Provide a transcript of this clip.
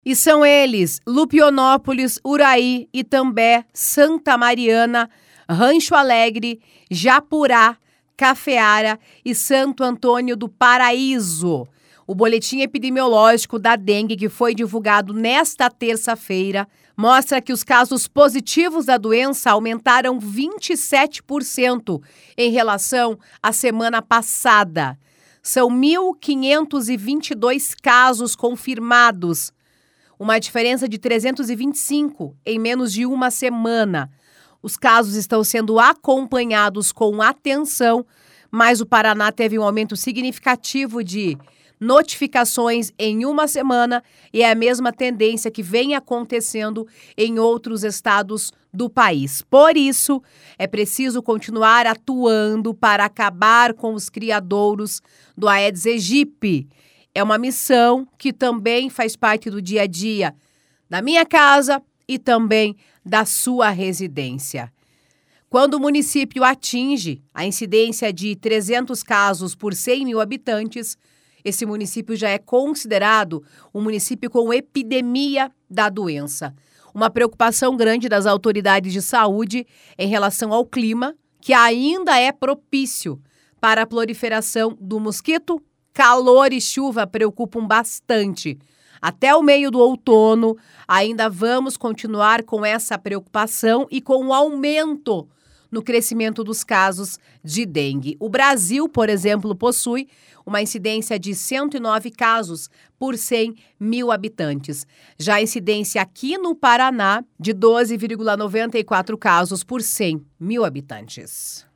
E são eles: Lupionópolis, Uraí, Itambé, Santa Mariana, Rancho Alegre, Japurá, Cafeara e Santo Antônio do Paraíso. O boletim epidemiológico da dengue, que foi divulgado nesta terça-feira, mostra que os casos positivos da doença aumentaram 27% em relação à semana passada. São 1.522 casos confirmados, uma diferença de 325 em menos de uma semana. Os casos estão sendo acompanhados com atenção, mas o Paraná teve um aumento significativo de notificações em uma semana e é a mesma tendência que vem acontecendo em outros estados do país. Por isso, é preciso continuar atuando para acabar com os criadouros do Aedes aegypti. É uma missão que também faz parte do dia a dia da minha casa e também da sua residência. Quando o município atinge a incidência de 300 casos por 100 mil habitantes, esse município já é considerado um município com epidemia da doença. Uma preocupação grande das autoridades de saúde em relação ao clima, que ainda é propício para a proliferação do mosquito. Calor e chuva preocupam bastante. Até o meio do outono, ainda vamos continuar com essa preocupação e com o aumento no crescimento dos casos de dengue. O Brasil, por exemplo, possui uma incidência de 109 casos por 100 mil habitantes. Já a incidência aqui no Paraná de 12,94 casos por 100 mil habitantes.